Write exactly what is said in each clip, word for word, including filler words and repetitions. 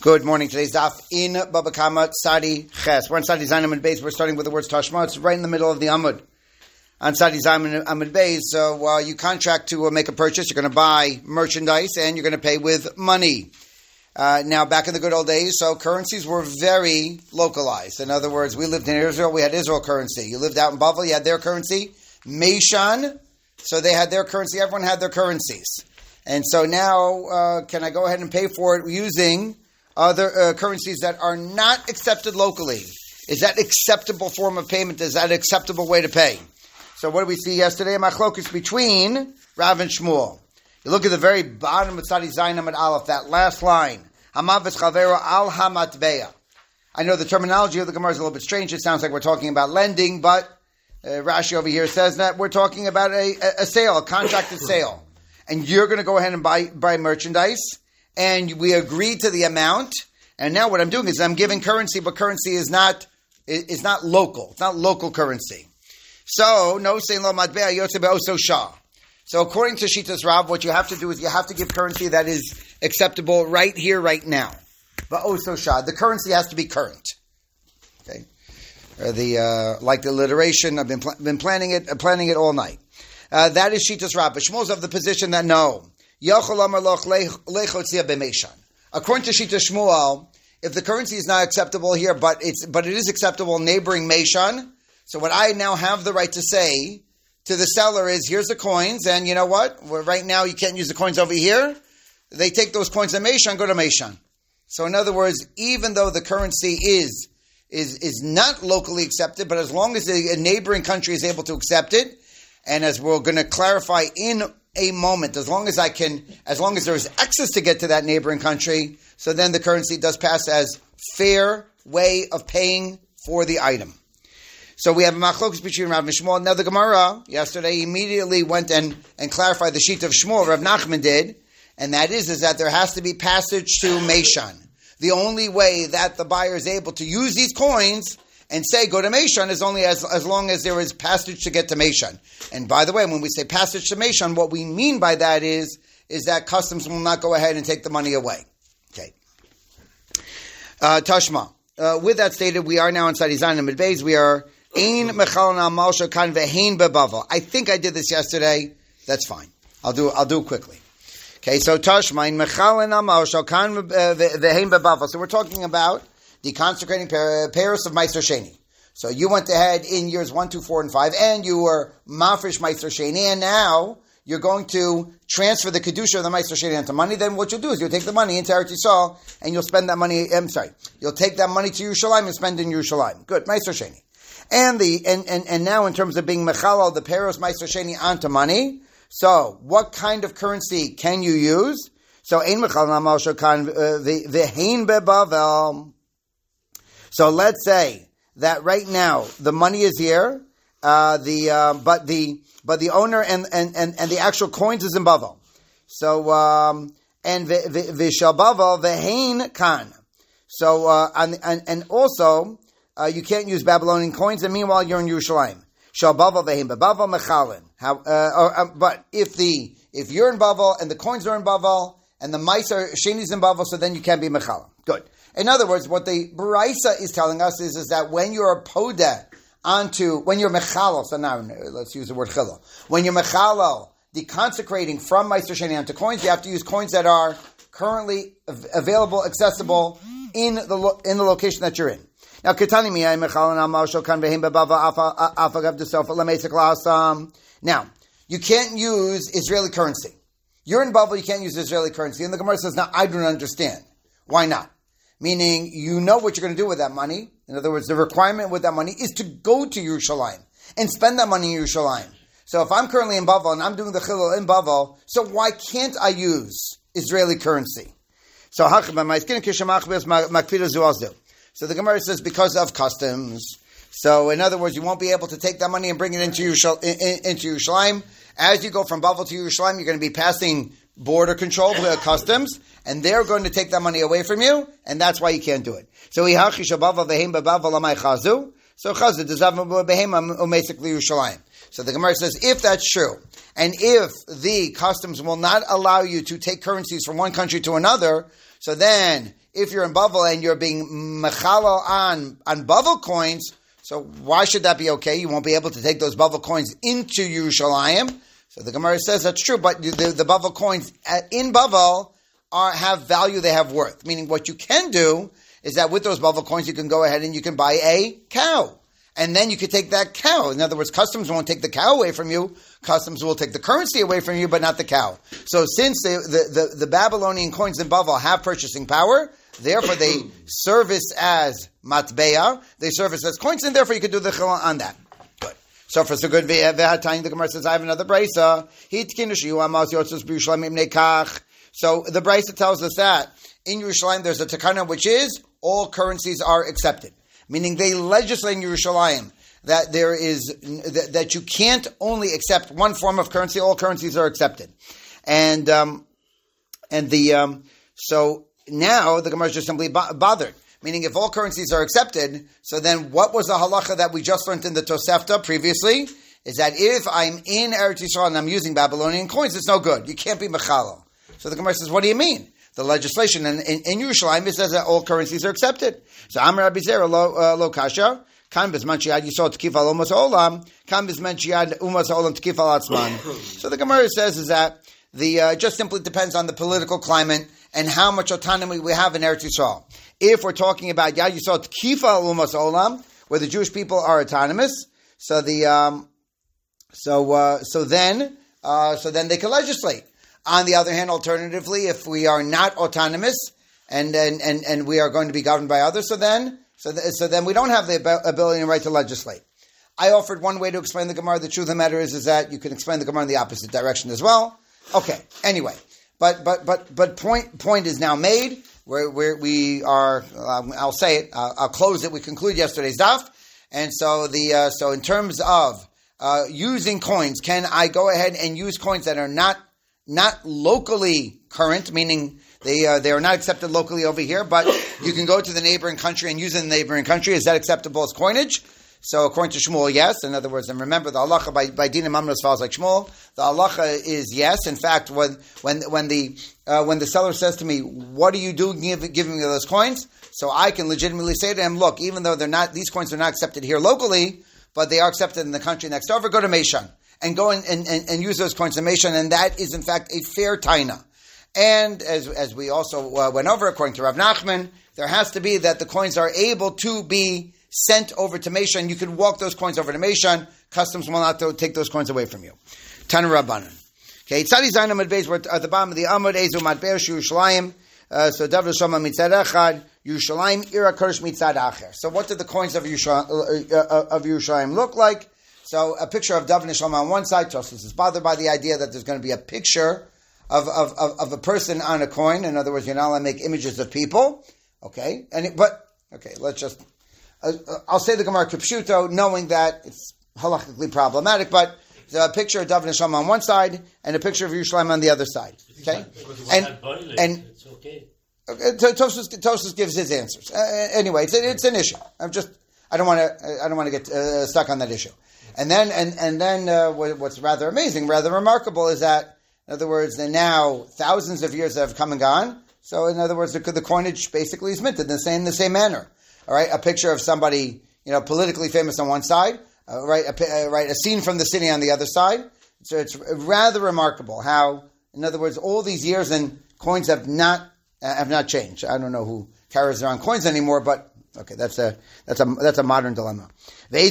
Good morning. Today's daf in Baba Kama Sadi Ches. We're on Sadi Zayin Amud Beis. We're starting with the words Tashma. It's right in the middle of the Amud. On Sadi Zayin Amud Beis, so uh, you contract to uh, make a purchase. You're going to buy merchandise and you're going to pay with money. Uh, now, back in the good old days, so currencies were very localized. In other words, we lived in Israel. We had Israel currency. You lived out in Bavel. You had their currency. Meishan. So they had their currency. Everyone had their currencies. And so now, uh, can I go ahead and pay for it using other uh, currencies that are not accepted locally? Is that acceptable form of payment? Is that an acceptable way to pay? So what did we see yesterday? A machlokes between Rav and Shmuel. You look at the very bottom of Tzadi Zayin Amud Aleph, that last line. Hamav v'chavero al hamatbeya. I know the terminology of the Gemara is a little bit strange. It sounds like we're talking about lending, but uh, Rashi over here says that we're talking about a, a, a sale, a contracted sale. And you're going to go ahead and buy, buy merchandise. And we agree to the amount, and now what I'm doing is I'm giving currency, but currency is not is not local. It's not local currency. So no sein lo matbea yotze be'oso shah. So according to Shitas Rav, what you have to do is you have to give currency that is acceptable right here, right now. Be'oso shah. The currency has to be current. Okay, or the uh, like the alliteration. I've been pl- been planning it, uh, planning it all night. Uh, that is Shitas Rav. But Shmuel's of the position that no. According to Shita Shmuel, if the currency is not acceptable here, but it's but it is acceptable neighboring Meishan, so what I now have the right to say to the seller is, here's the coins, and you know what? Well, right now you can't use the coins over here. They take those coins at Meishan, go to Meishan. So in other words, even though the currency is is is not locally accepted, but as long as a neighboring country is able to accept it, and as we're going to clarify in a moment, as long as I can, as long as there is access to get to that neighboring country, so then the currency does pass as fair way of paying for the item. So we have a machlokes between Rav and Shmuel. Now the Gemara yesterday immediately went and, and clarified the sheet of Shmuel, Rav Nachman did, and that is, is that there has to be passage to Meishan. The only way that the buyer is able to use these coins and say, go to Meishan, is only as, as long as there is passage to get to Meishan. And by the way, when we say passage to Meishan, what we mean by that is, is that customs will not go ahead and take the money away. Okay. Uh, Tashma. Uh, with that stated, we are now in Tzadi Zayin Amud Beis. We are Ein Mechal Amal Shokan Vehein Bebavel. I think I did this yesterday. That's fine. I'll do I'll do it quickly. Okay, so Tashma, Ein Mechal Amal Shokan Vehein Bebavel. So we're talking about the consecrating Paris of Meiser Sheni. So you went ahead in years one, two, four, and five, and you were Mafresh Meiser Sheni, and now you're going to transfer the Kedusha of the Meiser Sheni into money. Then what you'll do is you'll take the money into Eretz Yisrael, and you'll spend that money, I'm sorry, you'll take that money to Yerushalayim and spend it in Yerushalayim. Good, Meiser Sheni. And the and, and, and now in terms of being Mechalal, the Paris Meiser Sheni onto money, so what kind of currency can you use? So, Ein Mechal Namal Shokan Vehein Bebavel. So let's say that right now the money is here, uh, the uh, but the but the owner and, and, and, and the actual coins is in Bavel. So um, and v'shal Bavel v'hein kan. So uh, and, and and also uh, you can't use Babylonian coins, and meanwhile you're in Yerushalayim. Shal Bavel v'hein beBavel mechalin. How? Uh, or, uh, but if the if you're in Bavel and the coins are in Bavel and the Meiser Sheni is in Bavel, so then you can't be mechalin. Good. In other words, what the Baraisa is telling us is, is that when you're a podeh onto, when you're mechalal, so now let's use the word chilal. When you're mechalal, the consecrating from Meiser Sheni onto coins, you have to use coins that are currently available, accessible in the lo- in the location that you're in. Now, Ketani miyai mechalal amal shokan v'hein bebava afagav desofa lemesek lahasam. Now, you can't use Israeli currency. You're in Bavel, you can't use Israeli currency. And the Gemara says, now, I don't understand. Why not? Meaning, you know what you're going to do with that money. In other words, the requirement with that money is to go to Yerushalayim and spend that money in Yerushalayim. So if I'm currently in Bavel and I'm doing the chilul in Bavel, so why can't I use Israeli currency? So So the Gemara says because of customs. So in other words, you won't be able to take that money and bring it into Yerushal- into Yerushalayim. As you go from Bavel to Yerushalayim, you're going to be passing border control, customs, and they're going to take that money away from you, and that's why you can't do it. So so the Gemara says, if that's true, and if the customs will not allow you to take currencies from one country to another, So then, if you're in Bavel and you're being mechalal on, on Bavel coins, so why should that be okay? You won't be able to take those Bavel coins into Yerushalayim. So the Gemara says that's true, but the, the Bavel coins in Bavel are, have value, they have worth. Meaning what you can do is that with those Bavel coins, you can go ahead and you can buy a cow. And then you could take that cow. In other words, customs won't take the cow away from you. Customs will take the currency away from you, but not the cow. So since the, the, the, the Babylonian coins in Bavel have purchasing power, therefore they service as matbeya, they service as coins, and therefore you could do the chilul on that. Good. So for so good, the Gemara says, I have another brisa. So the brisa tells us that in Yerushalayim there's a takana which is all currencies are accepted. Meaning they legislate in Yerushalayim that there is that, that you can't only accept one form of currency; all currencies are accepted, and um, and the um, so now the Gemara is just simply bo- bothered. Meaning, if all currencies are accepted, so then what was the halacha that we just learned in the Tosefta previously? Is that if I'm in Eretz Yisrael and I'm using Babylonian coins, it's no good. You can't be mechalal. So the Gemara says, what do you mean? The legislation in, in, in Yerushalayim, it says that all currencies are accepted. So Amar Rabbi Zera lo, uh, lo kasha, kan bizman shiad yisol t'kif al umas olam, kan bizman shiad umas olam t'kif al atzman. So the Gemara says is that the uh, just simply depends on the political climate and how much autonomy we have in Eretz Yisrael. If we're talking about yad yisol t'kif al umas olam, where the Jewish people are autonomous, so the um, so uh, so then uh, so then they can legislate. On the other hand, alternatively, if we are not autonomous and and, and, and we are going to be governed by others, so then so th- so then we don't have the ability and right to legislate. I offered one way to explain the Gemara. The truth of the matter is, is that you can explain the Gemara in the opposite direction as well. Okay. Anyway, but but but but point point is now made. Where where we are, um, I'll say it. Uh, I'll close it. We conclude yesterday's daf, and so the uh, so in terms of uh, using coins, can I go ahead and use coins that are not Not locally current, meaning they uh, they are not accepted locally over here, but you can go to the neighboring country and use it in the neighboring country. Is that acceptable as coinage? So according to Shmuel, yes. In other words, and remember the halacha by by Dina Mamnos falls like Shmuel. The halacha is yes. In fact, when when when the uh, when the seller says to me, "What are you doing give, giving me those coins?" So I can legitimately say to him, "Look, even though they're not these coins are not accepted here locally, but they are accepted in the country next over. Go to Meishan and go and, and, and use those coins in Meishan, and that is in fact a fair taina." And as as we also uh, went over, according to Rav Nachman, there has to be that the coins are able to be sent over to Meishan. You can walk those coins over to Meishan. Customs will not take those coins away from you. Tana Rabbanan. Okay, Tzadi Zayin Amud Beis, we're at the bottom of the Amud, Ezu Matbeir Yerushalayim. So David Shama Mitzad Echad, Yerushalayim Ira Kursh Mitzad Acher. So what did the coins of Yerushalayim, uh, of Yerushalayim look like? So a picture of David Neshama on one side. Tosfos is bothered by the idea that there's going to be a picture of, of, of, of a person on a coin. In other words, you're not allowed to make images of people. Okay, and it, but okay, let's just. Uh, I'll say the Gemara Kipshuto, knowing that it's halachically problematic, but a picture of David Neshama on one side and a picture of Yerushalayim on the other side. Okay, and and it's okay. Okay, Tosfos Tosfos gives his answers. Uh, anyway, it's it's an issue. I'm just I don't want to I don't want to get uh, stuck on that issue. And then and and then uh, what's rather amazing, rather remarkable, is that in other words, there now thousands of years have come and gone. So in other words, the, the coinage basically is minted in the same the same manner. All right, a picture of somebody, you know, politically famous on one side, uh, right, a, uh, right, a scene from the city on the other side. So it's rather remarkable how, in other words, all these years and coins have not uh, have not changed. I don't know who carries around coins anymore, but okay, that's a that's a that's a modern dilemma. The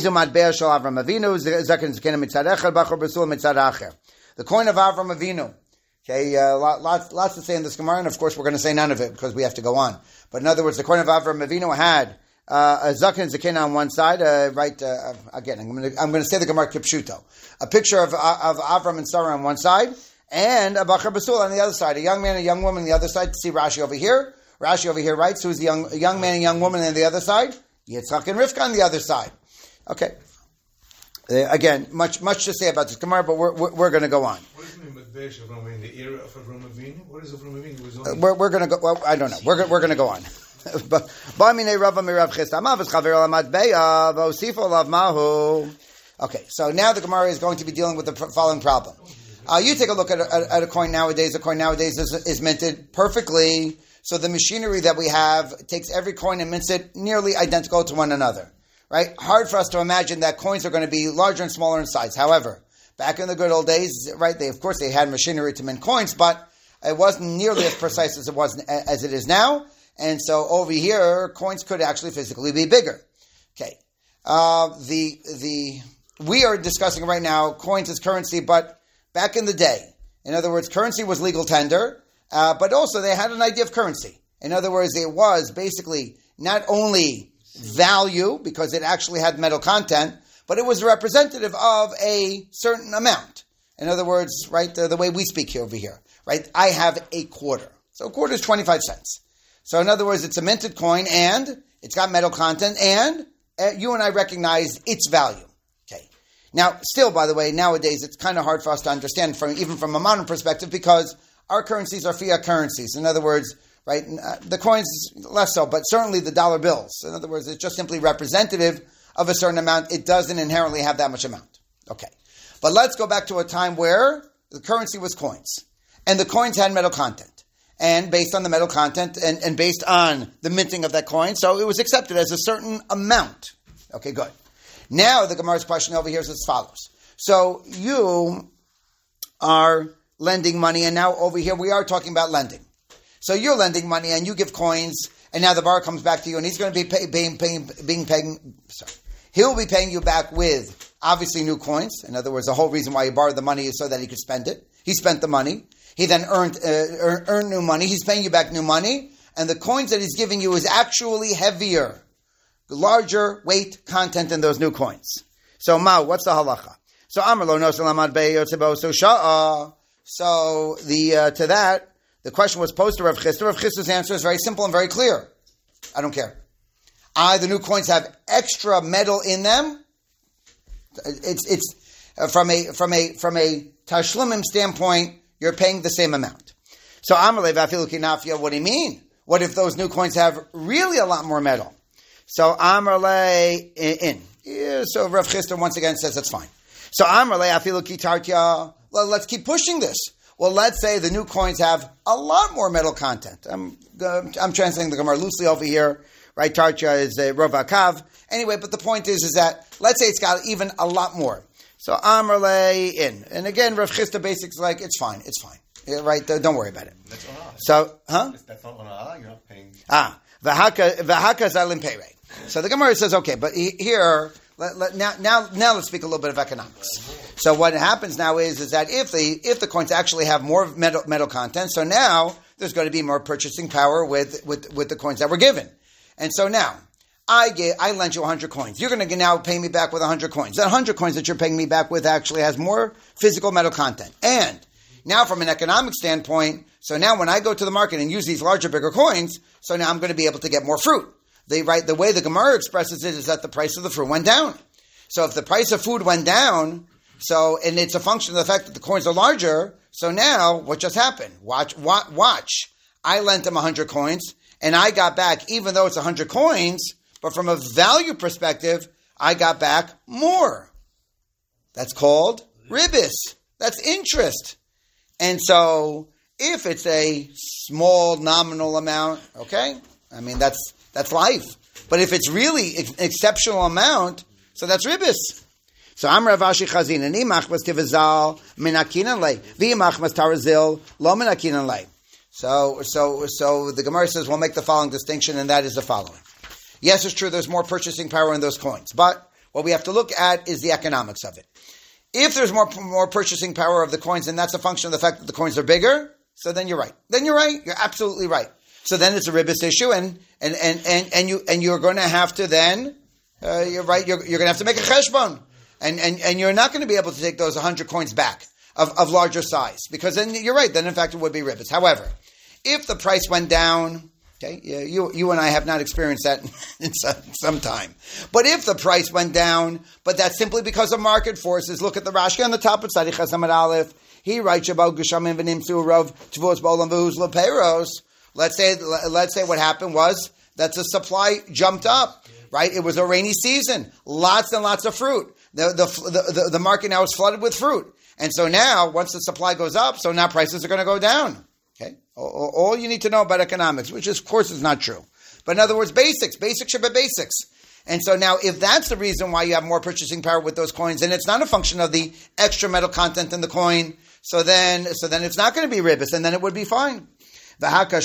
coin of Avram Avinu. Okay, uh, lots lots to say in this Gemara, and of course we're going to say none of it because we have to go on. But in other words, the coin of Avram Avinu had uh, a zaken and zaken on one side, uh, right? Uh, again, I'm going to I'm going to say the Gemara Kipshuto, a picture of of Avram and Sarah on one side, and a Bachar Basul on the other side, a young man and a young woman on the other side. See Rashi over here. Rashi over here writes, who's the young a young man and young woman on the other side? Yitzchak and Rivka on the other side. Okay. Uh, again, much much to say about this Gemara, but we're we're, we're going to go on. What does it mean by in the era of Avram Avinu? What is Avram Avinu? Uh, we're we're going to go. Well, I don't know. We're we're going to go on. Okay, so now the Gemara is going to be dealing with the following problem. Uh, you take a look at a, at a coin nowadays. A coin nowadays is, is minted perfectly. So the machinery that we have takes every coin and mints it nearly identical to one another, right? Hard for us to imagine that coins are going to be larger and smaller in size. However, back in the good old days, right, they, of course, they had machinery to mint coins, but it wasn't nearly as precise as it was as it is now. And so over here, coins could actually physically be bigger. Okay. Uh, the, the, we are discussing right now coins as currency, but back in the day, in other words, currency was legal tender, uh, but also they had an idea of currency. In other words, it was basically not only value, because it actually had metal content, but it was representative of a certain amount. In other words, right, the, the way we speak here over here, right, I have a quarter. So a quarter is twenty-five cents. So in other words, it's a minted coin, and it's got metal content, and uh, you and I recognize its value. Okay. Now, still, by the way, nowadays it's kind of hard for us to understand, from even from a modern perspective, because our currencies are fiat currencies. In other words, right, uh, the coins less so, but certainly the dollar bills. In other words, it's just simply representative of a certain amount. It doesn't inherently have that much amount. Okay. But let's go back to a time where the currency was coins, and the coins had metal content. And based on the metal content and, and based on the minting of that coin, so it was accepted as a certain amount. Okay, good. Now the Gemara's question over here is as follows. So you are lending money, and now over here we are talking about lending. So you're lending money and you give coins, and now the borrower comes back to you and he's going to be pay, paying, paying, being paying, sorry. He'll be paying you back with obviously new coins. In other words, the whole reason why he borrowed the money is so that he could spend it. He spent the money. He then earned uh, earned, earned new money. He's paying you back new money. And the coins that he's giving you is actually heavier, larger weight content in those new coins. So, Ma, what's the halacha? So, Amar lo no salamad be'yotzebo so sha'a. So, the uh, to that, the question was posed to Rav Chisda. Rav Chisda's answer is very simple and very clear. I don't care. I, the new coins have extra metal in them. It's it's uh, from a from a from a tashlumim standpoint. You're paying the same amount. So Amalei v'afilu kinafia, what do you mean? What if those new coins have really a lot more metal? So Amalei in. Yeah, so Rav Chisda once again says that's fine. So Amalei afilu kitartia. Well, let's keep pushing this. Well, let's say the new coins have a lot more metal content. I'm uh, I'm translating the Gemara loosely over here. Right, tartia is a Rav Akav. Anyway, but the point is, is that let's say it's got even a lot more. So Amarle in. And again, Rav Chisda basically is like, it's fine, it's fine. Yeah, right, don't worry about it. That's on So, huh? That's not on you're not paying. Ah, v'haka zalim pere. So the Gemara says, okay, but here, let, let, now, now, now let's speak a little bit of economics. So what happens now is, is that if the if the coins actually have more metal metal content, so now there's going to be more purchasing power with, with, with the coins that were given. And so now, I get, I lent you one hundred coins. You're going to now pay me back with one hundred coins. That one hundred coins that you're paying me back with actually has more physical metal content. And now from an economic standpoint, so now when I go to the market and use these larger, bigger coins, so now I'm going to be able to get more fruit. They write, the way the Gemara expresses it is that the price of the fruit went down. So if the price of food went down, so, and it's a function of the fact that the coins are larger, so now what just happened? Watch, watch, watch. I lent him one hundred coins, and I got back, even though it's one hundred coins, but from a value perspective, I got back more. That's called ribis. That's interest. And so, if it's a small nominal amount, okay, I mean, that's that's life. But if it's really an exceptional amount, so that's ribis. So, I'm Rav Ashi Chazin, and imach was tivazal minakinan lei, v'imach was tarazil lo minakinan lei. So, so, so the Gemara says we'll make the following distinction, and that is the following. Yes, it's true, there's more purchasing power in those coins. But what we have to look at is the economics of it. If there's more more purchasing power of the coins, and that's a function of the fact that the coins are bigger, so then you're right. Then you're right. You're absolutely right. So then it's a ribis issue, and and and and, and you and you're going to have to then uh, you're right. You're, you're going to have to make a cheshbon, and and and you're not going to be able to take those one hundred coins back of, of larger size, because then you're right. Then in fact it would be ribis. However, if the price went down. Okay, you you and I have not experienced that in some, some time. But if the price went down, but that's simply because of market forces. Look at the Rashi on the top of Tzadi Chazamad Aleph. He writes about Geshamim v'Nimtzu Rav Tvos Bolam v'Huz Leperos. Let's say let's say what happened was that the supply jumped up. Right, it was a rainy season, lots and lots of fruit. The the the, the, the market now is flooded with fruit, and so now once the supply goes up, so now prices are going to go down. Okay, all, all you need to know about economics, which is, of course is not true. But in other words, basics, basics should be basics. And so now, if that's the reason why you have more purchasing power with those coins, and it's not a function of the extra metal content in the coin, so then, so then it's not going to be ribis, and then it would be fine. So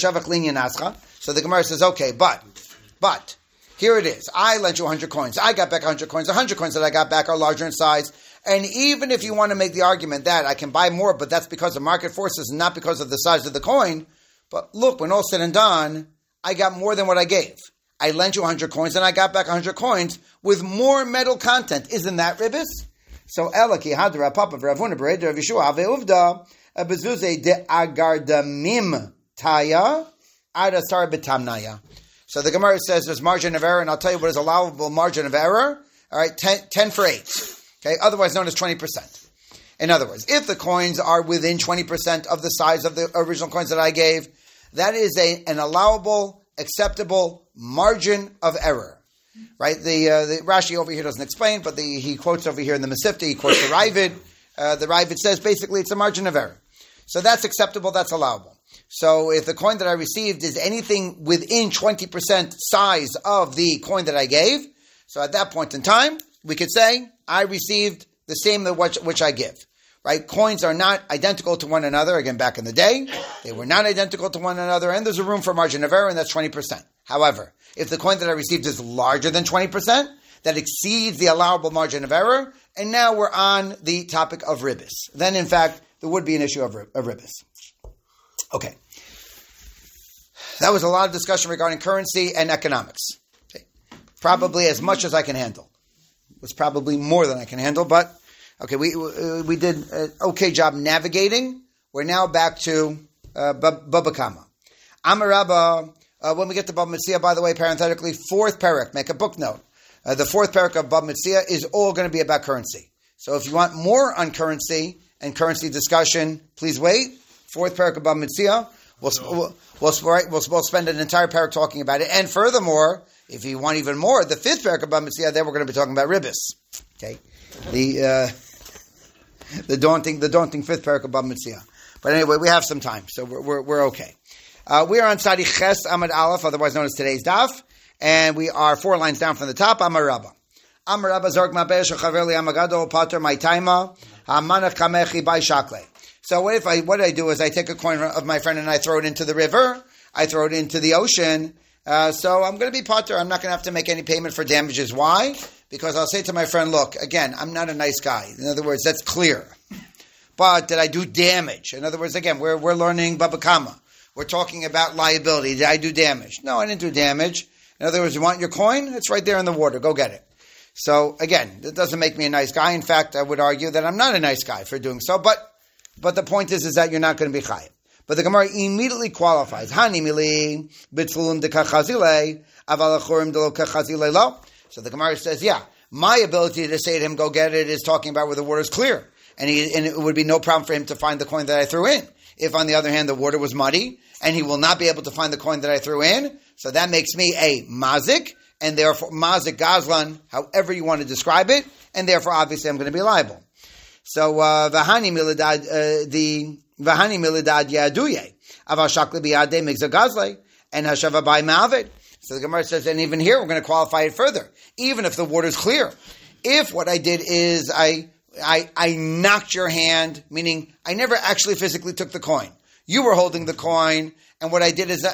the Gemara says, okay, but, but, here it is. I lent you one hundred coins. I got back one hundred coins. one hundred coins that I got back are larger in size. And even if you want to make the argument that I can buy more, but that's because of market forces and not because of the size of the coin, but look, when all said and done, I got more than what I gave. I lent you one hundred coins and I got back one hundred coins with more metal content. Isn't that ribis? So, Elaki Hadra Papa Ravuna Bereder of Yeshua Ave Uvda Bezuze de Agardamim Taya Adasar Betamnaya. So the Gemara says there's margin of error, and I'll tell you what is allowable margin of error. All right, ten, ten for eight. Okay, otherwise known as twenty percent. In other words, if the coins are within twenty percent of the size of the original coins that I gave, that is a, an allowable, acceptable margin of error. Right? The, uh, the Rashi over here doesn't explain, but the, he quotes over here in the Masifta, he quotes the Ravid. Uh, the Ravid says basically it's a margin of error. So that's acceptable, that's allowable. So if the coin that I received is anything within twenty percent size of the coin that I gave, so at that point in time, we could say I received the same which, which I give. Right? Coins are not identical to one another. Again, back in the day, they were not identical to one another, and there's a room for margin of error, and that's twenty percent. However, if the coin that I received is larger than twenty percent, that exceeds the allowable margin of error, and now we're on the topic of ribis. Then, in fact, there would be an issue of, of ribis. Okay. That was a lot of discussion regarding currency and economics. Okay. Probably as much as I can handle. It was probably more than I can handle, but okay, we uh, we did an okay job navigating. We're now back to uh, Baba Kama. Amar Rabba, uh, when we get to Baba Metzia, by the way, parenthetically, fourth parak, make a book note. Uh, the fourth parak of Baba Metzia is all going to be about currency. So if you want more on currency and currency discussion, please wait. Fourth parak of Baba Metzia. We'll, we'll, we'll, we'll, we'll spend an entire parak talking about it. And furthermore, if you want even more, the fifth parak of Baba Metzia, then we're going to be talking about ribis. Okay, the uh, the daunting the daunting fifth parak of Baba Metzia. But anyway, we have some time, so we're we're, we're okay. Uh, we are on Sadi Ches Amad Aleph, otherwise known as today's daf, and we are four lines down from the top. Amar Rabba. Amar Rabba Zorg Mabesh Chaverli Amagado Pater My Taima Hamanach Kamechi By Shakle. So what if I what I do is I take a coin of my friend and I throw it into the river, I throw it into the ocean. Uh, so I'm going to be potter. I'm not going to have to make any payment for damages. Why? Because I'll say to my friend, look, again, I'm not a nice guy. In other words, that's clear. But did I do damage? In other words, again, we're we're learning Baba Kama. We're talking about liability. Did I do damage? No, I didn't do damage. In other words, you want your coin? It's right there in the water. Go get it. So again, that doesn't make me a nice guy. In fact, I would argue that I'm not a nice guy for doing so. But But the point is, is that you're not going to be chayiv. But the Gemara immediately qualifies. Hani mili b'tfulim dekachazile aval achorim delo kachazile lo. So the Gemara says, yeah, my ability to say to him, go get it, is talking about where the water is clear. And, he, and it would be no problem for him to find the coin that I threw in. If, on the other hand, the water was muddy, and he will not be able to find the coin that I threw in, so that makes me a mazik, and therefore, mazik gazlan, however you want to describe it, and therefore, obviously, I'm going to be liable. So v'hani milidad the v'hani milidad yaduye aval shakle biyade migzah gazle and hashava by mavid. So the Gemara says, and even here we're going to qualify it further. Even if the water is clear, if what I did is I I I knocked your hand, meaning I never actually physically took the coin. You were holding the coin, and what I did is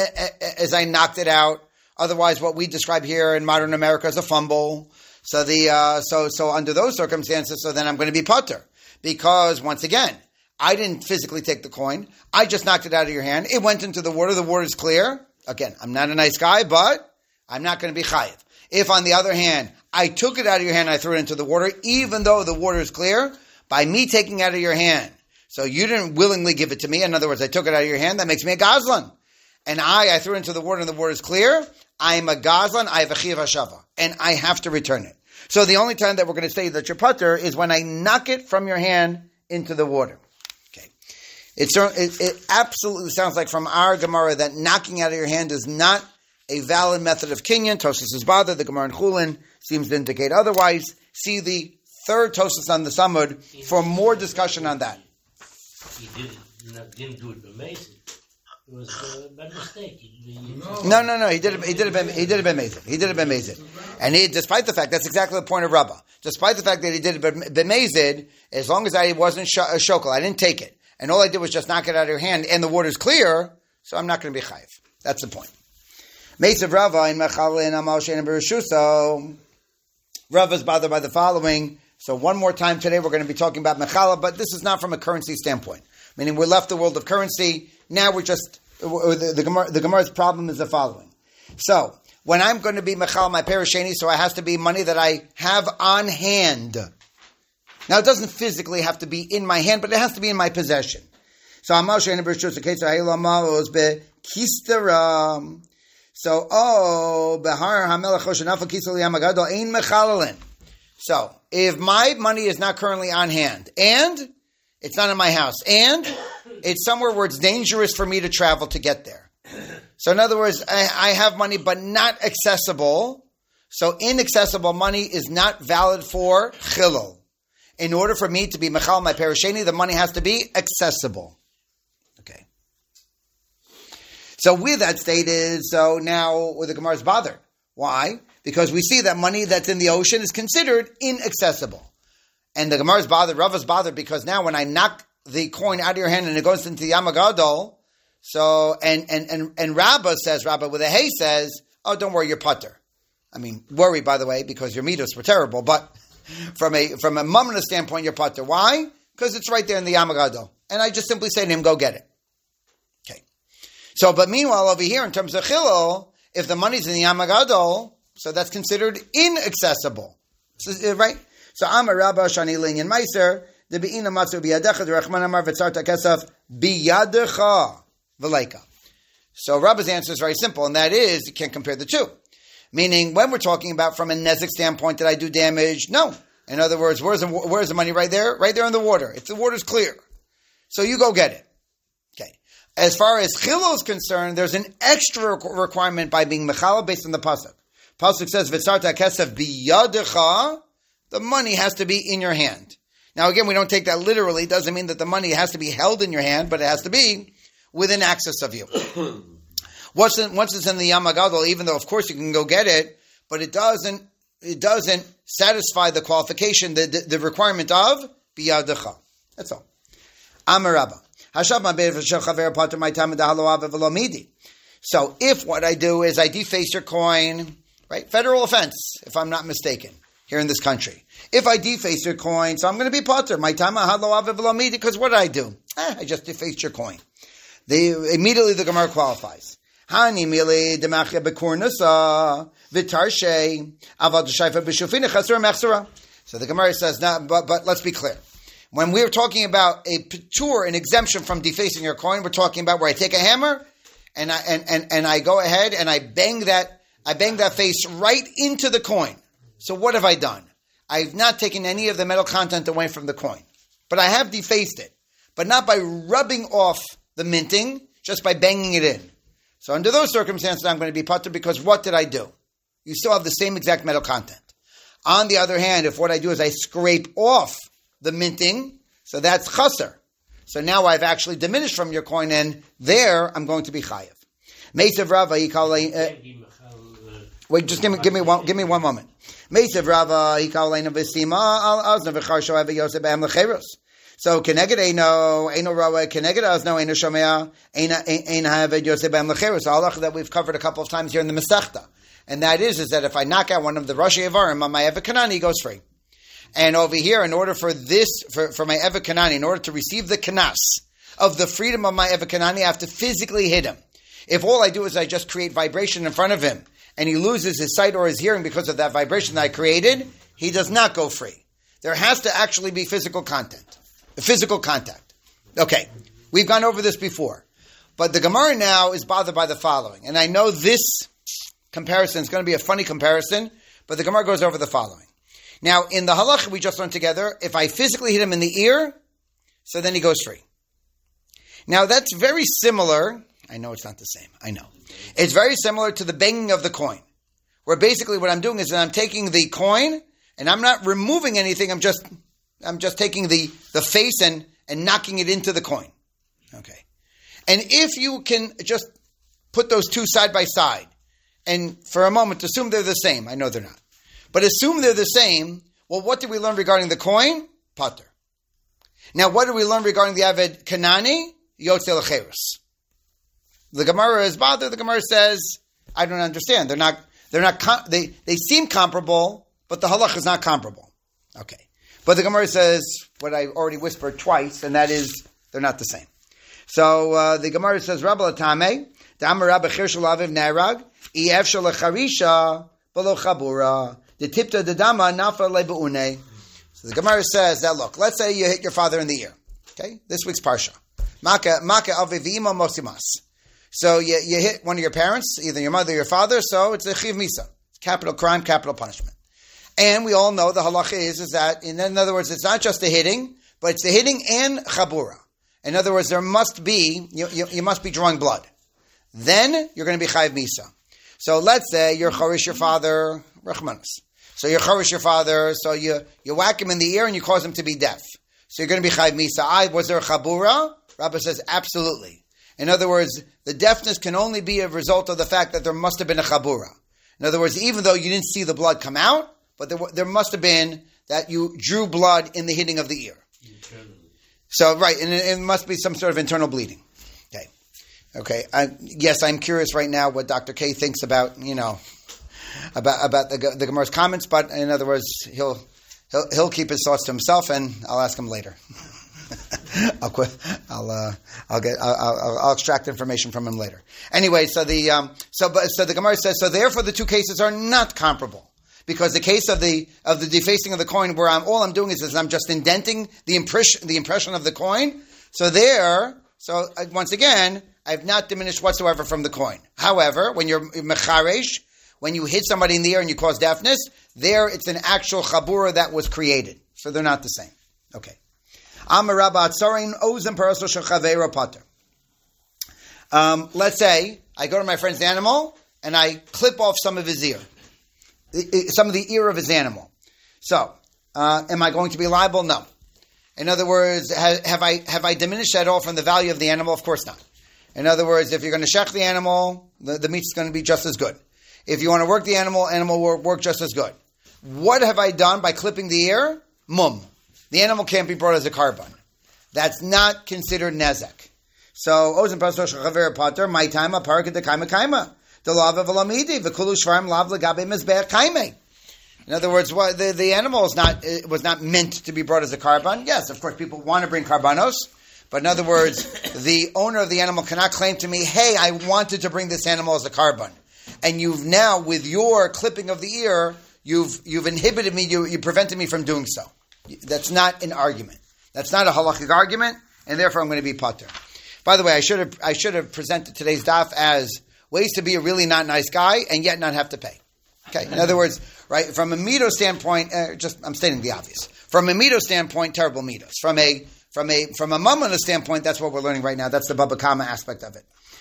as I knocked it out. Otherwise, what we describe here in modern America as a fumble. So the uh, so so under those circumstances, so then I'm going to be putter because once again, I didn't physically take the coin. I just knocked it out of your hand. It went into the water. The water is clear. Again, I'm not a nice guy, but I'm not going to be chayiv. If on the other hand, I took it out of your hand, I threw it into the water, even though the water is clear, by me taking it out of your hand, so you didn't willingly give it to me. In other words, I took it out of your hand. That makes me a gazlan, and I I threw it into the water, and the water is clear. I'm a gazlan, I have a chiv hashava, and I have to return it. So the only time that we're going to say that you're putter is when I knock it from your hand into the water. Okay, it, it, it absolutely sounds like from our Gemara that knocking out of your hand is not a valid method of kinyan. Tosfos is bothered. The Gemara in Chulin seems to indicate otherwise. See the third Tosfos on the Samud for more discussion on that. He did didn't do it amazing. It was uh, by mistake. No, no, no. He did it. He did it. He did it amazing. He did it amazing. And he, despite the fact, that's exactly the point of Rabbah. Despite the fact that he did it b'mezid, as long as I wasn't sh- a shokel, I didn't take it, and all I did was just knock it out of your hand, and the water's clear, so I'm not going to be chayiv. That's the point. Meisav Rava in Mechal in Amal Shein Berushuso. Rava is bothered by the following. So one more time today, we're going to be talking about Mechala, but this is not from a currency standpoint. Meaning we left the world of currency. Now we're just, the, the, Gemara, the Gemara's problem is the following. So, when I'm going to be Mechal my Parasheni, so it has to be money that I have on hand. Now it doesn't physically have to be in my hand, but it has to be in my possession. So, Amal Shein Berushuso, Ketzar Hayil Amal Be Kistara. So, oh, Behar HaMelech Hoshenafa Kisel Yamagadol Ein Mechalalin. So, if my money is not currently on hand, and it's not in my house, and it's somewhere where it's dangerous for me to travel to get there. So, in other words, I, I have money but not accessible. So, inaccessible money is not valid for chilul. In order for me to be mechal my parasheni, the money has to be accessible. Okay. So, with that stated, so now with the Gemara's bothered. Why? Because we see that money that's in the ocean is considered inaccessible. And the Gemara is bothered, Rav is bothered, because now when I knock the coin out of your hand and it goes into the Yam HaGadol, so, and, and, and, and Rabbah says, Rabbah with a hey says, oh, don't worry, you're putter. I mean, worry, by the way, because your mitos were terrible, but from a, from a mamna standpoint, you're putter. Why? Because it's right there in the Yam HaGadol. And I just simply say to him, go get it. Okay. So, but meanwhile, over here, in terms of chilul, if the money's in the Yam HaGadol, so that's considered inaccessible. So, right? So, Amar Rabba Shani Linyan Meiser, the Be'ina Matsu Biyadecha, the Rachman Amar V'tzarta Kesef Biyadecha V'leika. So, Rabba's answer is very simple, and that is, you can't compare the two. Meaning, when we're talking about from a Nezek standpoint, did I do damage? No. In other words, where's the, where's the money right there? Right there in the water. If the water's clear. So, you go get it. Okay. As far as Chilul is concerned, there's an extra requirement by being Mechala based on the Pasuk. Pasuk says, V'tzarta Kesef Biyadecha. The money has to be in your hand. Now, again, we don't take that literally. It doesn't mean that the money has to be held in your hand, but it has to be within access of you. Once, in, once it's in the Yam HaGadol, even though, of course, you can go get it, but it doesn't it doesn't satisfy the qualification, the, the, the requirement of biyadecha. That's all. Amar Rabba. So, if what I do is I deface your coin, right? Federal offense, if I'm not mistaken. Here in this country. If I deface your coin, so I'm going to be potter. My time because what did I do? Eh, I just defaced your coin. The, immediately the Gemara qualifies. Hani mili demachya bekurnusa v'tarshe avad shayfa b'shufina chasur mechsura. So the Gemara says, nah, but, but let's be clear. When we're talking about a patur, an exemption from defacing your coin, we're talking about where I take a hammer and I, and, and, and I go ahead and I bang that, I bang that face right into the coin. So what have I done? I've not taken any of the metal content away from the coin. But I have defaced it. But not by rubbing off the minting, just by banging it in. So under those circumstances, I'm going to be patur because what did I do? You still have the same exact metal content. On the other hand, if what I do is I scrape off the minting, so that's chaser. So now I've actually diminished from your coin, and there I'm going to be chayiv. Meisav Rava, he called... Wait, just give me, give me one, give me one moment. Meisav Rava, he called Leina Vesima, Al Azna V'char Shoev Yosef B'Am Lecheros. So Keneged Eino, Eino Rawa, Keneged Azno, Eino Shomea, Eina Eina Haved Yosef B'Am Lecheros. Halacha that we've covered a couple of times here in the Masechta, and that is is that if I knock out one of the Rashi Avarim on my Evet Kanani, he goes free. And over here, in order for this, for, for my Evet Kanani, in order to receive the kanas of the freedom of my Evet Kanani, I have to physically hit him. If all I do is I just create vibration in front of him, and he loses his sight or his hearing because of that vibration that I created, he does not go free. There has to actually be physical content, physical contact. Okay, we've gone over this before, but the Gemara now is bothered by the following, and I know this comparison is going to be a funny comparison, but the Gemara goes over the following. Now, in the halacha we just learned together, if I physically hit him in the ear, so then he goes free. Now, that's very similar. I know it's not the same. I know. It's very similar to the banging of the coin, where basically what I'm doing is that I'm taking the coin and I'm not removing anything. I'm just, I'm just taking the, the face and, and knocking it into the coin. Okay. And if you can just put those two side by side, and for a moment assume they're the same. I know they're not. But assume they're the same. Well, what did we learn regarding the coin? Pater. Now, what did we learn regarding the Aved Kanani? Yotze L'Cherus. The Gemara is bothered. The Gemara says, I don't understand. They're not, they're not, com- they, they seem comparable, but the halach is not comparable. Okay. But the Gemara says what I already whispered twice, and that is, they're not the same. So, uh, the Gemara says, Rabba Latame, Da'amar Rabba Chirshul Aviv Nerag, Ef Shel Charisha, Belo Chabura, the Tipta the Dama, Nafa Lebeune. So the Gemara says that, look, let's say you hit your father in the ear. Okay? This week's Parsha. Maka, Maka Avivima Mosimas. So you, you hit one of your parents, either your mother or your father, so it's a Chiv Misa. Capital crime, capital punishment. And we all know the halacha is, is that, in, in other words, it's not just the hitting, but it's the hitting and Chabura. In other words, there must be, you, you, you must be drawing blood. Then you're going to be Chayiv Misa. So let's say you're Charish your father, Rachmanis. So you're Charish your father, so you, you whack him in the ear and you cause him to be deaf. So you're going to be Chayiv Misa. I, was there a Chabura? Rabbi says, absolutely. In other words, the deafness can only be a result of the fact that there must have been a Chabura. In other words, even though you didn't see the blood come out, but there, there must have been that you drew blood in the hitting of the ear. Internally. So, right, and it, it must be some sort of internal bleeding. Okay. Okay. I, yes, I'm curious right now what Doctor K thinks about, you know, about about the, the Gemara's comments, but in other words, he'll he'll he'll keep his thoughts to himself, and I'll ask him later. I'll quit. I'll uh, I'll get. I'll, I'll, I'll extract information from him later. Anyway, so the um, so but so the Gemara says so. Therefore, the two cases are not comparable because the case of the of the defacing of the coin, where I'm all I'm doing is, is I'm just indenting the impression the impression of the coin. So there. So uh, once again, I've not diminished whatsoever from the coin. However, when you're mecharesh, when you hit somebody in the ear and you cause deafness, there it's an actual chabura that was created. So they're not the same. Okay. Um, let's say I go to my friend's animal and I clip off some of his ear, some of the ear of his animal. So, uh, am I going to be liable? No. In other words, have, have I have I diminished at all from the value of the animal? Of course not. In other words, if you're going to shech the animal, the, the meat's going to be just as good. If you want to work the animal, animal will work just as good. What have I done by clipping the ear? Mum. The animal can't be brought as a carbon. That's not considered nezek. So, Ozen Pastor Chaver Potter, my time a parka de kaima kaima. The lav of Alamidi, the kulu shvarm lav legabe mizbeach kaime. In other words, what, the, the animal is not, it was not meant to be brought as a carbon. Yes, of course, people want to bring carbonos. But in other words, the owner of the animal cannot claim to me, hey, I wanted to bring this animal as a carbon. And you've now, with your clipping of the ear, you've you've inhibited me, you, you prevented me from doing so. That's not an argument. That's not a halachic argument, and therefore I'm going to be pater. By the way, I should have I should have presented today's daf as ways to be a really not nice guy and yet not have to pay. Okay, in other words, right from a mido standpoint, uh, just I'm stating the obvious. From a mido standpoint, terrible midos. From a from a from a mamona standpoint, that's what we're learning right now. That's the Baba Kama aspect of it.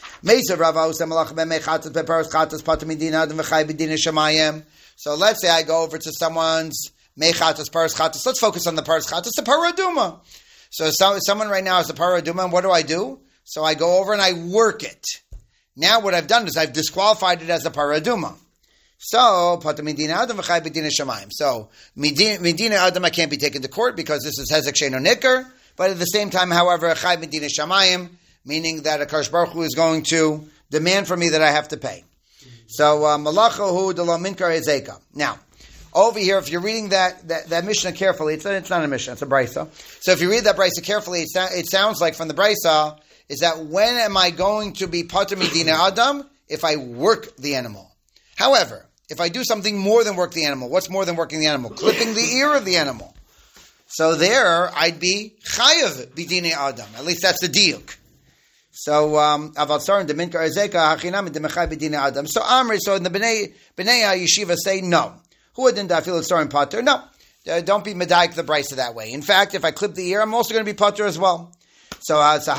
So let's say I go over to someone's mechatas paras chatas. Let's focus on the paras chatas, the paraduma. So, so someone right now is the paraduma, and what do I do? So I go over and I work it. Now what I've done is I've disqualified it as a paraduma. So pata medina adam v'chay b'dina shamayim. So medina adam I can't be taken to court because this is hezek sheino nikar. But at the same time, however, chay medina shamayim, meaning that a Kadosh Baruch Hu is going to demand from me that I have to pay. So malachahu de lo minkar ezeka. Now. Over here, if you're reading that, that, that Mishnah carefully, it's, it's not a Mishnah, it's a Brisa. So if you read that Brisa carefully, it, it sounds like from the Brisa, is that when am I going to be Pater Medina Adam? If I work the animal. However, if I do something more than work the animal, what's more than working the animal? Clipping the ear of the animal. So there, I'd be Chayav B'dinei Adam. At least that's the diuk. So, um, Aval Sarin, Deminkar Ezeka, Hachinam, Demechai B'dinei Adam. So Amri, so in the B'nai, B'nai Yeshiva say no. Who didn't I feel storing pater? No. Uh, don't be medaik the brisa that way. In fact, if I clip the ear, I'm also going to be pater as well. So, uh, the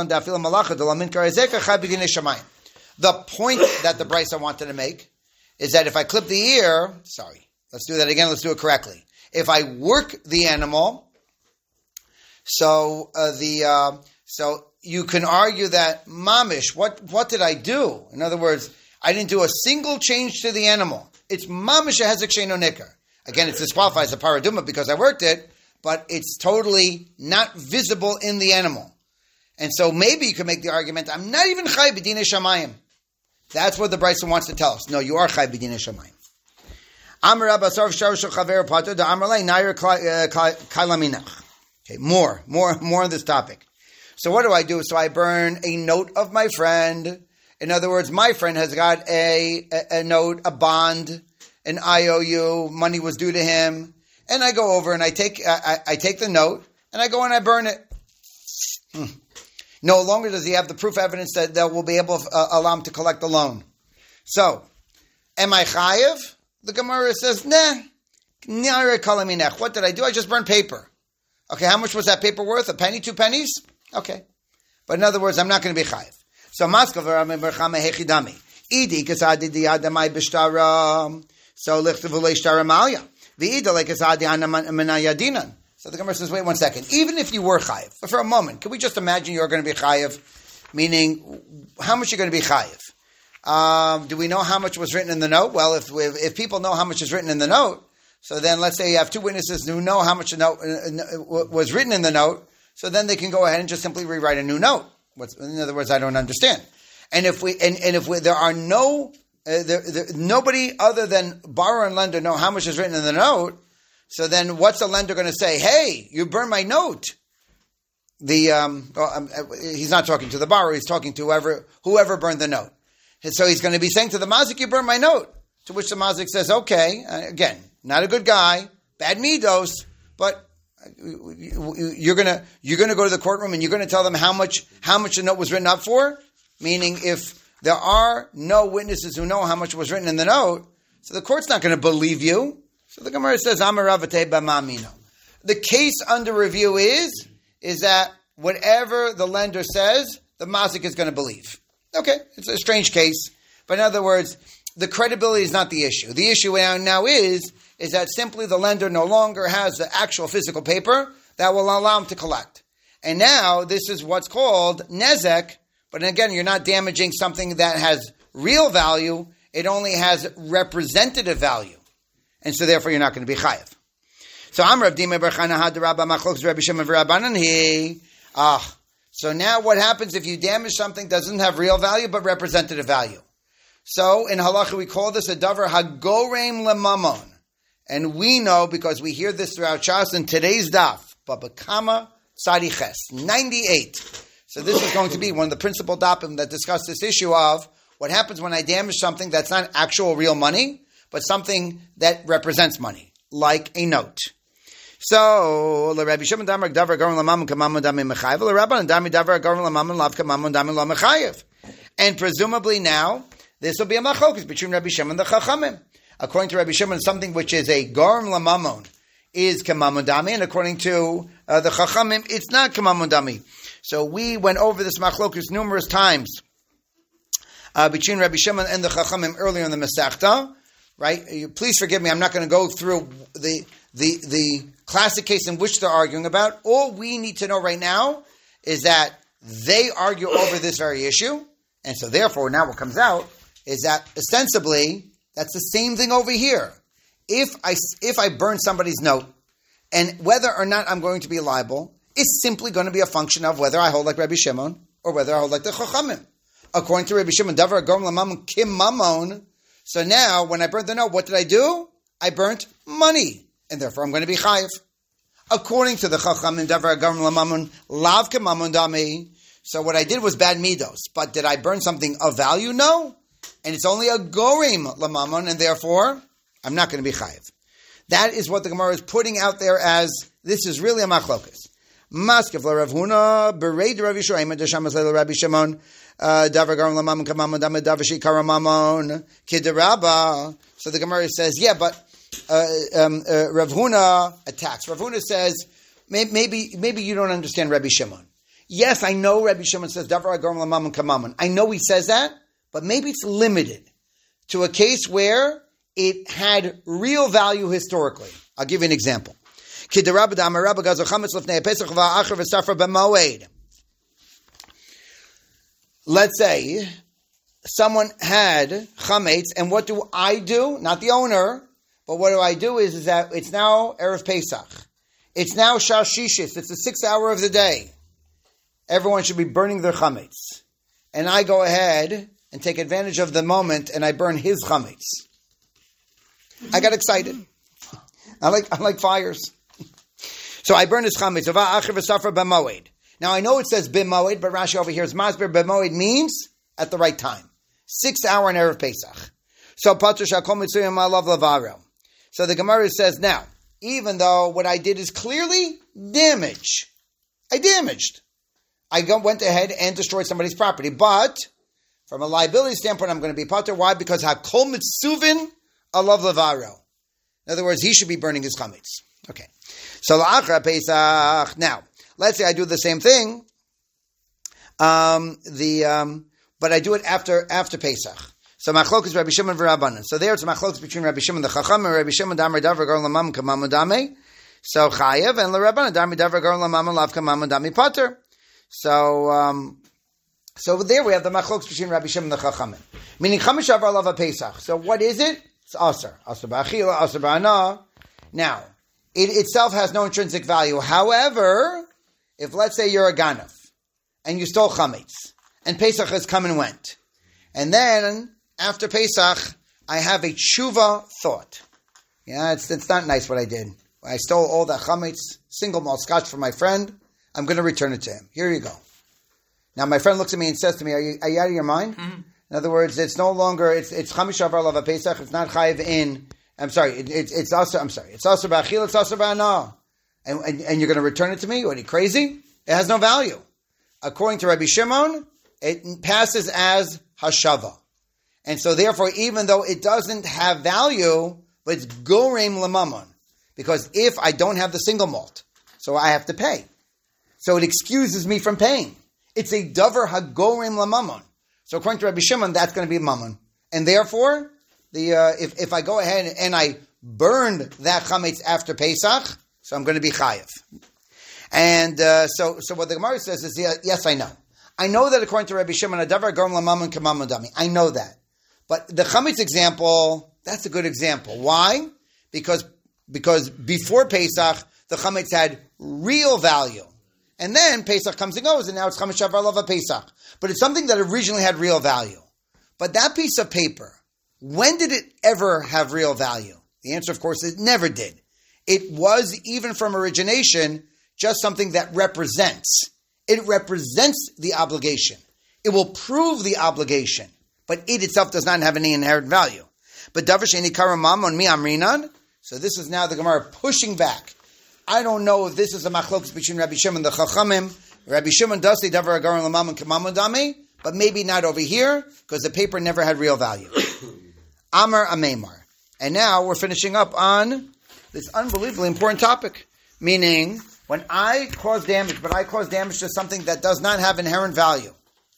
point that the brisa wanted to make is that if I clip the ear, sorry, let's do that again, let's do it correctly. If I work the animal, so uh, the uh, so you can argue that mamish, what, what did I do? In other words, I didn't do a single change to the animal. It's mamish hezek sheino nikar. Again, it's disqualified as a paraduma because I worked it, but it's totally not visible in the animal. And so maybe you could make the argument, I'm not even chai b'dinei shamayim. That's what the Bryson wants to tell us. No, you are chai b'dinei shamayim. Amar Rabba Sarv Shav Chaver Pater Da Amar Lei Nair Kailaminach. Okay, more, more, more on this topic. So what do I do? So I burn a note of my friend. In other words, my friend has got a, a, a note, a bond, an I O U, money was due to him, and I go over and I take I, I take the note and I go and I burn it. Hmm. No longer does he have the proof evidence that, that will be able to uh, allow him to collect the loan. So, am I chayiv? The Gemara says, nah. What did I do? I just burned paper. Okay, how much was that paper worth? A penny, two pennies? Okay. But in other words, I'm not going to be chayiv. So, Maskav Berchama Hechidami. Idi kasadi diadamai b'shtara. So, lichtavu le'shtara malya. V'ida le'kasadi anamenayadinan. So the Gemara says, wait one second. Even if you were chayiv, for a moment, can we just imagine you're going to be chayiv? Meaning, how much you're going to be chayiv? Um, do we know how much was written in the note? Well, if we, if people know how much is written in the note, so then let's say you have two witnesses who know how much the note uh, was written in the note, so then they can go ahead and just simply rewrite a new note. What's, in other words, I don't understand. And if we and, and if we, there are no uh, there, there, nobody other than borrower and lender know how much is written in the note, so then what's the lender going to say? Hey, you burned my note. The um, well, um, he's not talking to the borrower; he's talking to whoever whoever burned the note. And so he's going to be saying to the mazik, "You burned my note." To which the mazik says, "Okay, uh, again, not a good guy, bad midos, but you're gonna you're gonna go to the courtroom and you're going to tell them how much how much the note was written up for." Meaning, if there are no witnesses who know how much was written in the note, so the court's not going to believe you. So the Gemara says, "Amaravate b'mamino." The case under review is is that whatever the lender says, the mazik is going to believe. Okay, it's a strange case, but in other words, the credibility is not the issue. The issue now is is that simply the lender no longer has the actual physical paper that will allow him to collect, and now this is what's called nezek. But again, you're not damaging something that has real value; it only has representative value. And so therefore you're not going to be chayiv. So Amrav Dima Berchana had the Rabba Machlokes Rabbi Shimon v'Rabbanan he. Ah, so now what happens if you damage something that doesn't have real value but representative value? So in halacha we call this a davar hagorem lemamon, and we know because we hear this throughout Shas in today's daf. Baba Kama Tzadiches ninety-eight. So this is going to be one of the principal dapim that discuss this issue of what happens when I damage something that's not actual real money, but something that represents money, like a note. So, Rabbi Shimon Damar Davar Garon Lamam Kamam Dami Mechayev, Rabban Dami Davar Garon Lamam Lav Kamam Dami La Mechayev. And presumably now, this will be a machlokas between Rabbi Shimon and the Chachamim. According to Rabbi Shimon, something which is a Garon Lamamon is Kamam Dami, and according to uh, the Chachamim, it's not Kamam Dami. So we went over this machlokas numerous times uh, between Rabbi Shimon and the Chachamim earlier in the Masechta. Right? Please forgive me. I'm not going to go through the the the classic case in which they're arguing about. All we need to know right now is that they argue over this very issue, and so therefore now what comes out is that ostensibly that's the same thing over here. If I if I burn somebody's note, and whether or not I'm going to be liable, it's simply going to be a function of whether I hold like Rabbi Shimon or whether I hold like the Chachamim. According to Rabbi Shimon, davar gom lamam kim mamon. So now, when I burnt the note, what did I do? I burnt money, and therefore I'm going to be chayiv. According to the Chachamim, davar gam lamam lav kim mamon dami. So what I did was bad midos, but did I burn something of value? No, and it's only a gorim lamamon, and therefore I'm not going to be chayiv. That is what the Gemara is putting out there as this is really a machlokas. Maskiv la Rav Huna bereid Rav Yisrael deshamas le Rabbi Shimon davar garam lamam kamam dam davar shikara mamon kideraba. So the Gemara says, yeah, but uh, um, uh, Rav Huna attacks. Rav Huna says, maybe maybe you don't understand Rabbi Shimon. Yes, I know Rabbi Shimon says davar garam lamam kamam. I know he says that, but maybe it's limited to a case where it had real value historically. I'll give you an example. let's say someone had chametz, and what do I do? Not the owner, but what do I do is, is that it's now Erev Pesach. It's now Shashishis. It's the sixth hour of the day. Everyone should be burning their chametz. And I go ahead and take advantage of the moment, and I burn his chametz. I got excited. I like I like fires. So I burn his chametz. Now I know it says b'moed, but Rashi over here is masber. B'moed means at the right time. Sixth hour in Erev Pesach. So Patra Shakol Mitzuyim Malav Lavaro. So the Gemara says, now, even though what I did is clearly damage, I damaged. I go, went ahead and destroyed somebody's property. But from a liability standpoint, I'm going to be Patra. Why? Because Hakol Mitzuvin Alav Lavaro. In other words, he should be burning his chametz. Okay. So La'achra Pesach. Now, let's say I do the same thing. Um, the um, but I do it after after Pesach. So machlok is Rabbi Shimon v'Rabbanan. So there it's machlok between Rabbi Shimon the Chacham and Rabbi Shimon Damar Davar Garon Lamam Kamam Dame. So Chayev and LaRabbanan Damar Davar Garon Lamam Lav Kamam Dame Pater. So um, so there we have the machlok between Rabbi Shimon and the Chacham. Meaning Chamish Avar Lava Pesach. So what is it? It's Aser. Aser Ba'achila, Aser Ba'ana. Now, it itself has no intrinsic value. However, if let's say you're a Ganaf and you stole chametz and Pesach has come and went, and then after Pesach, I have a tshuva thought. Yeah, it's it's not nice what I did. I stole all that chametz, single malt scotch from my friend. I'm going to return it to him. Here you go. Now my friend looks at me and says to me, "Are you, are you out of your mind?" Mm-hmm. In other words, it's no longer it's it's chamish avar lava Pesach. It's not chayiv in. I'm sorry. It, it, it's also I'm sorry. It's also ba'achil. It's also ba'ana. And, and and you're going to return it to me? What are you crazy? It has no value. According to Rabbi Shimon, it passes as hashava. And so therefore, even though it doesn't have value, but it's gorem lamamon. Because if I don't have the single malt, so I have to pay. So it excuses me from paying. It's a davar hagorem lamamon. So according to Rabbi Shimon, that's going to be mammon. And therefore, the uh, if, if I go ahead and I burned that chametz after Pesach, so I'm going to be chayiv. And uh, so so what the Gemara says is, yes, I know. I know that according to Rabbi Shimon, a davar gorem lamamon kamamon dami. I know that. But the chametz example, that's a good example. Why? Because because before Pesach, the chametz had real value. And then Pesach comes and goes, and now it's chametz shavar lava Pesach. But it's something that originally had real value. But that piece of paper, when did it ever have real value? The answer, of course, it never did. It was, even from origination, just something that represents. It represents the obligation. It will prove the obligation. But it itself does not have any inherent value. But davar she'eni kara mamon mi amrinan. So this is now the Gemara pushing back. I don't know if this is a machlokes between Rabbi Shimon and the Chachamim. Rabbi Shimon does say davar agaron lamamon kamamon dami, but maybe not over here because the paper never had real value. Amar Amemar. And now we're finishing up on this unbelievably important topic. Meaning, when I cause damage, but I cause damage to something that does not have inherent value,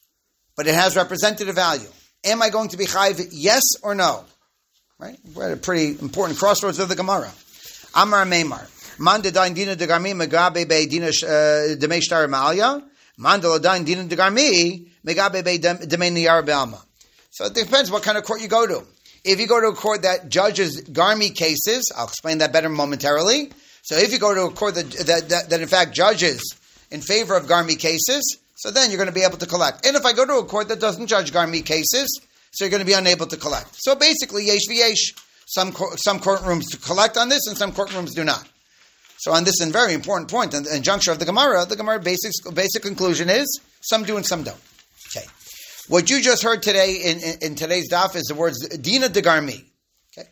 but it has representative value. Am I going to be chayiv, yes or no? Right? We're at a pretty important crossroads of the Gemara. Amar Meimar. Man dedain dina degarmi megabe be dina demei shtar ma'alya. Man dedain dina degarmi megabe be demei niyar be'alma. So it depends what kind of court you go to. If you go to a court that judges garmi cases, I'll explain that better momentarily. So if you go to a court that, that, that, that in fact judges in favor of garmi cases, so then you're going to be able to collect. And if I go to a court that doesn't judge garmi cases, so you're going to be unable to collect. So basically, yesh v'yesh. Some some courtrooms collect on this, and some courtrooms do not. So on this and very important point, in the juncture of the Gemara, the Gemara basic basic conclusion is some do and some don't. Okay, what you just heard today in, in, in today's daf is the words dina de garmi. Okay,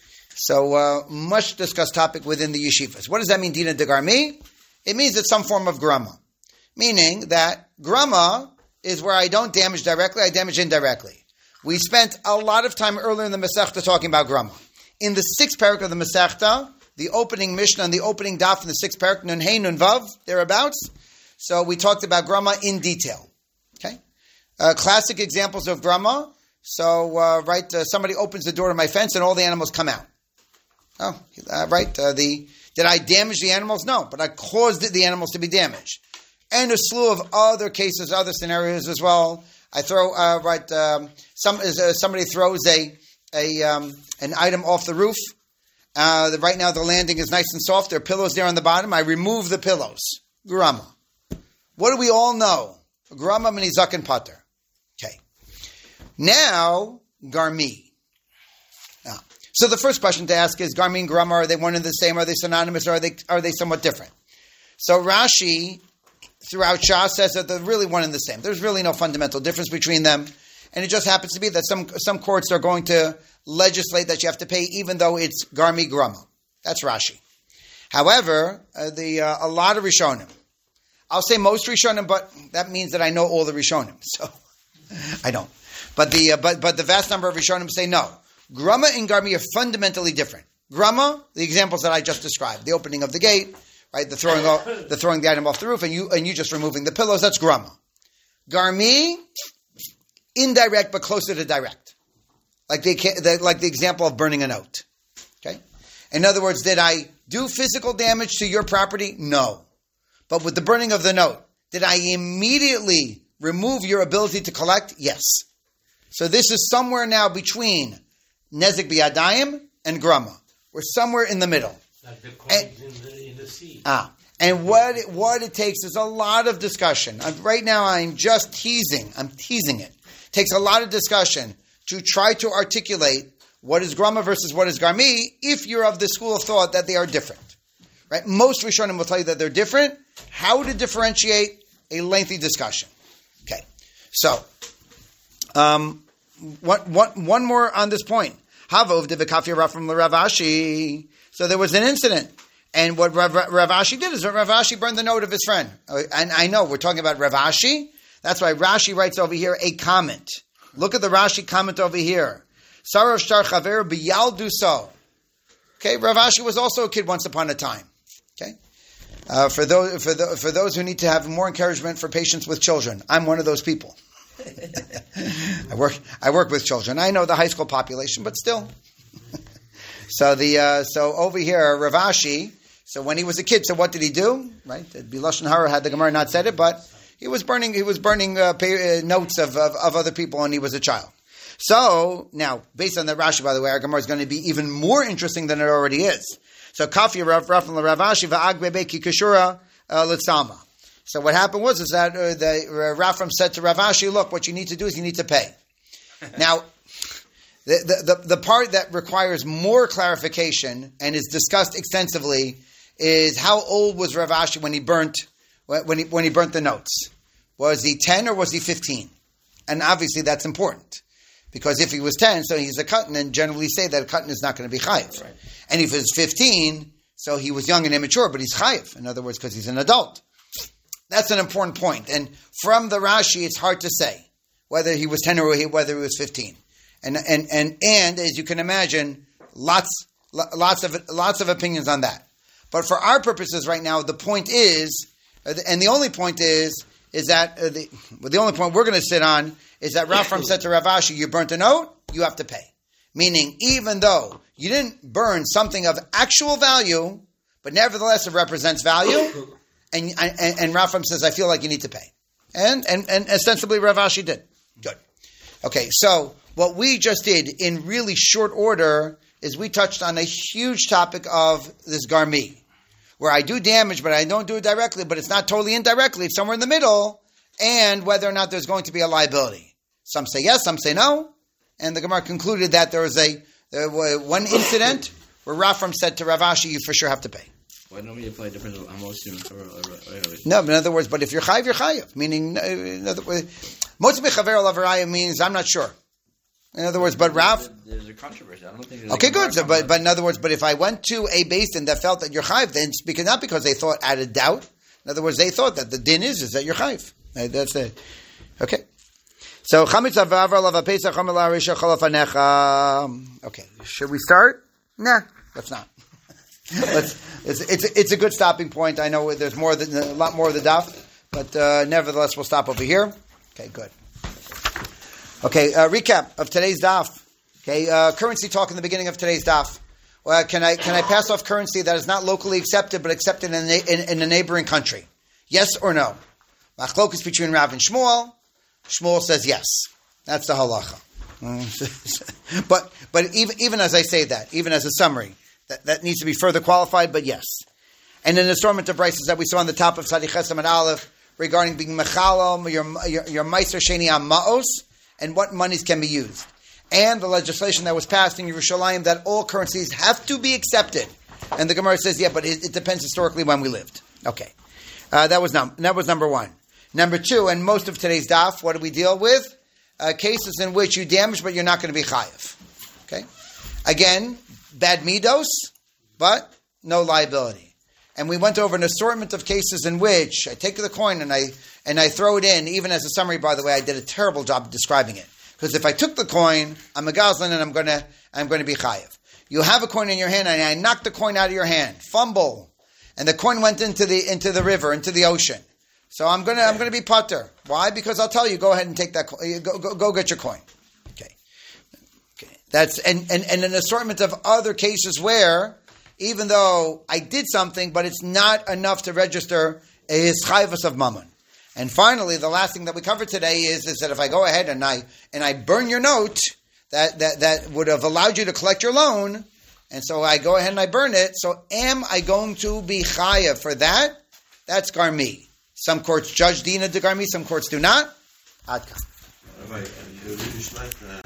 so uh, much discussed topic within the yeshivas. What does that mean, dina de garmi? It means it's some form of grama, meaning that grama is where I don't damage directly, I damage indirectly. We spent a lot of time earlier in the Masechta talking about grama. In the sixth parak of the Masechta, the opening Mishnah and the opening daf in the sixth parak, Nun Hey, Nun Vav, thereabouts. So we talked about grama in detail. Okay, uh, classic examples of grama. So uh, right, uh, somebody opens the door to my fence and all the animals come out. Oh, uh, right. Uh, the did I damage the animals? No, but I caused the animals to be damaged. And a slew of other cases, other scenarios as well. I throw uh, right. Um, some uh, somebody throws a a um, an item off the roof. Uh, the, right now the landing is nice and soft. There are pillows there on the bottom. I remove the pillows. Grama. What do we all know? Grama minizakin pater. Okay. Now garmi. Now, so the first question to ask is: garmi and grama, are they one and the same? Are they synonymous? Or are they are they somewhat different? So Rashi, throughout Shas, says that they're really one and the same. There's really no fundamental difference between them. And it just happens to be that some some courts are going to legislate that you have to pay even though it's garmi grama. That's Rashi. However, uh, the uh, a lot of Rishonim, I'll say most Rishonim, but that means that I know all the Rishonim. So I don't. But the uh, but but the vast number of Rishonim say no. Grama and garmi are fundamentally different. Grama, the examples that I just described, the opening of the gate, right, the throwing off, the throwing the item off the roof, and you and you just removing the pillows. That's grama. Garmi, indirect but closer to direct, like the, the like the example of burning a note. Okay, in other words, did I do physical damage to your property? No, but with the burning of the note, did I immediately remove your ability to collect? Yes. So this is somewhere now between nezik biyadayim and grama. We're somewhere in the middle. Like the coins in the, in the sea. Ah, and what it, what it takes is a lot of discussion. I'm, right now, I'm just teasing. I'm teasing it. It takes a lot of discussion to try to articulate what is grama versus what is garmi if you're of the school of thought that they are different. Right? Most Rishonim will tell you that they're different. How to differentiate? A lengthy discussion. Okay, so um, one, one, one more on this point. Havov de v'kafir from Rav Ashi. So there was an incident. And what Rav, Rav Ashi did is Rav Ashi burned the note of his friend. And I know we're talking about Rav Ashi. That's why Rashi writes over here a comment. Look at the Rashi comment over here. Sarav shtar chaver b'yaldu so. Okay, Rav Ashi was also a kid once upon a time. Okay, uh, for those for the, for those who need to have more encouragement for patience with children, I'm one of those people. I work I work with children. I know the high school population, but still. So the uh, so over here, Rav Ashi. So when he was a kid, so what did he do? Right, it'd be lashon hara had the Gemara not said it, but he was burning he was burning uh, pay, uh, notes of, of of other people, and he was a child. So now, based on that Rashi, by the way, our Gemara is going to be even more interesting than it already is. So kafi Rav Rav Rav Ashi va'ag bebeki kishura litzama. So what happened was is that uh, the uh, Rafram said to Rav Ashi, look, what you need to do is you need to pay. Now, the, the, the, the part that requires more clarification and is discussed extensively is how old was Rav Ashi when he burnt when he when he burnt the notes? Was he ten or was he fifteen? And obviously that's important. Because if he was ten, so he's a katan, and generally say that a katan is not going to be chayiv. Right. And if he was fifteen, so he was young and immature, but he's chayiv. In other words, because he's an adult. That's an important point. And from the Rashi, it's hard to say whether he was ten or whether he was fifteen. And and and and as you can imagine, lots lots of lots of opinions on that. But for our purposes right now, the point is, and the only point is, is that uh, the well, the only point we're going to sit on is that Rafram said to Rav Ashi, you burnt a note, you have to pay. Meaning, even though you didn't burn something of actual value, but nevertheless it represents value. And, and, and Rafram says, I feel like you need to pay. And, and, and ostensibly Rav Ashi did. Good. Okay, so what we just did in really short order is we touched on a huge topic of this garmi, where I do damage, but I don't do it directly, but it's not totally indirectly. It's somewhere in the middle, and whether or not there's going to be a liability. Some say yes, some say no. And the Gemara concluded that there was a there was one incident where Rafram said to Rav Ashi, you for sure have to pay. Why don't we apply different amosim for? No, but in other words, but if you're chayiv, you're chayiv. Meaning, in other words, most mechaver lavaraya means I'm not sure. In other words, but Rav. There's a controversy. I don't think. Okay, good. So, but but in other words, but if I went to a basin that felt that you're chayiv, then it's because not because they thought out of doubt. In other words, they thought that the din is is that you're chayiv. That's it. Okay. So chametz avavar lava pesach chamela risha chalafanecha. Okay, should we start? Nah, let's not. Let's, it's, it's, it's a good stopping point. I know there's more than, a lot more of the daf, but uh, nevertheless, we'll stop over here. Okay, good. Okay, uh, recap of today's daf. Okay, uh, currency talk in the beginning of today's daf. Uh, can I can I pass off currency that is not locally accepted but accepted in a, in, in a neighboring country? Yes or no? Machlokes between Rav and Shmuel. Shmuel says yes. That's the halacha. but but even even as I say that, even as a summary, that, that needs to be further qualified, but yes. And an assortment of braces that we saw on the top of Sadi Chesam and Aleph regarding being mechalal, your your, your meiser sheni ma'os, and what monies can be used. And the legislation that was passed in Yerushalayim that all currencies have to be accepted. And the Gemara says, yeah, but it, it depends historically when we lived. Okay. Uh, that was num- that was number one. Number two, and most of today's daf, what do we deal with? Uh, cases in which you damage, but you're not going to be chayiv. Okay? Again, bad midos, but no liability. And we went over an assortment of cases in which I take the coin and I and I throw it in, even as a summary, by the way, I did a terrible job of describing it. Because if I took the coin, I'm a gazlan and I'm going to I'm going to be chayiv. You have a coin in your hand and I knock the coin out of your hand. Fumble. And the coin went into the into the river, into the ocean. So I'm gonna I'm gonna be putter. Why? Because I'll tell you, go ahead and take that coin. Go, go go get your coin. Okay. Okay. That's and, and, and an assortment of other cases where even though I did something, but it's not enough to register a chayvus of mammon. And finally, the last thing that we covered today is, is that if I go ahead and I and I burn your note that, that, that would have allowed you to collect your loan, and so I go ahead and I burn it, so am I going to be chayav for that? That's garmi. Some courts judge dina de garmi, some courts do not. Adka.